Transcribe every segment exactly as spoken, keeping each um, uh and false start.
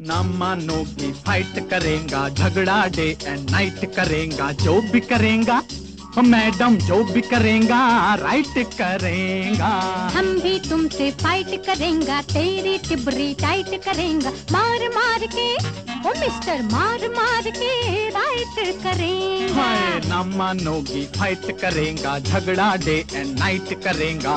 ना मानोगी फाइट करेगा, झगड़ा डे एंड नाइट करेगा, जो भी करेगा मैडम जो भी करेगा राइट करेगा। हम भी तुमसे फाइट करेंगे, तेरी टिबरी टाइट करेंगे, मार मार के ओ मिस्टर मार मार के राइट करेंगे। हाय ना मानोगी फाइट करेगा, झगड़ा डे एंड नाइट करेगा।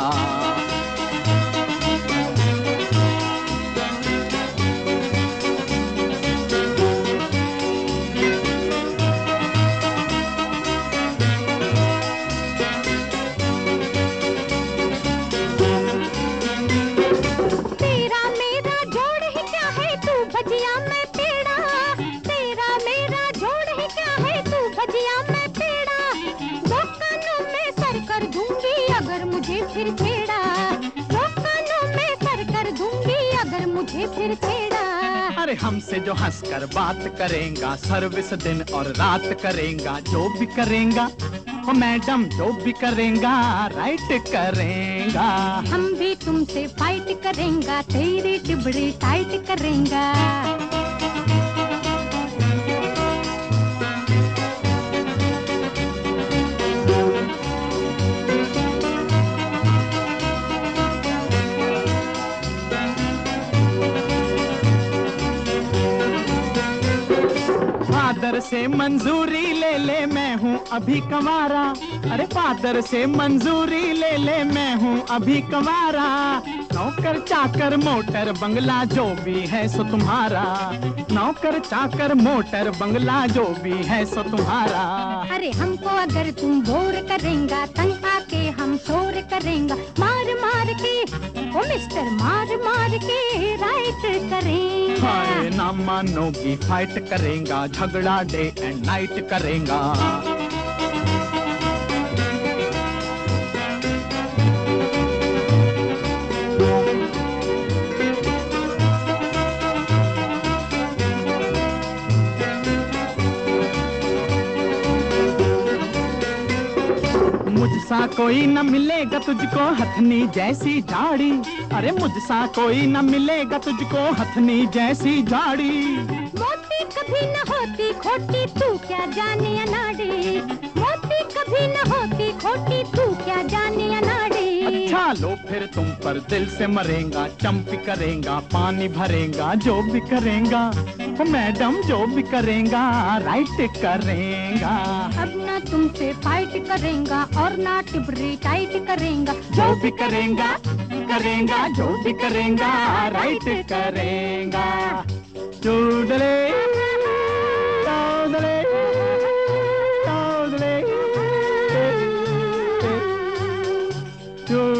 फिर छेड़ा दो कानों में सर कर दूंगी अगर मुझे फिर छेड़ा। अरे हमसे जो हंसकर बात करेगा, सर्विस दिन और रात करेगा, जो भी करेगा ओ मैडम जो भी करेगा राइट करेगा। हम भी तुमसे फाइट करेंगे, तेरी टिबड़ी टाइट करेंगे। फादर से मंजूरी ले ले मैं हूँ अभी कंवारा, अरे फादर से मंजूरी ले ले मैं हूँ अभी कंवारा, नौकर चाकर मोटर बंगला जो भी है सो तुम्हारा, नौकर चाकर मोटर बंगला जो भी है सो तुम्हारा। अरे हमको अगर तुम बोर करेंगा, तंग आके हम शोर करेंगा, मार मार के ओ मिस्टर मार मार के राइट करेंगा। हाय ना मानोगी फाइट करेगा, झगड़ा डे एंड नाइट करेगा। मुझसा कोई न मिलेगा तुझको हथनी जैसी झाड़ी, अरे मुझसा कोई न मिलेगा तुझको हथनी जैसी झाड़ी। मोती कभी न होती खोटी तू क्या जाने अनाड़ी, मोती कभी न होती खोटी तू क्या जाने अनाड़ी। अच्छा लो फिर तुम पर दिल से मरेगा, चंपी करेगा पानी भरेगा, जो भी करेगा मैडम जो भी करेगा राइट करेगा। अब ना तुमसे फाइट करेंगा और ना टिबरी टाइट करेंगा, जो भी करेगा करेगा जो भी करेगा राइट करेगा। चूडले चौदले चौदले चूडले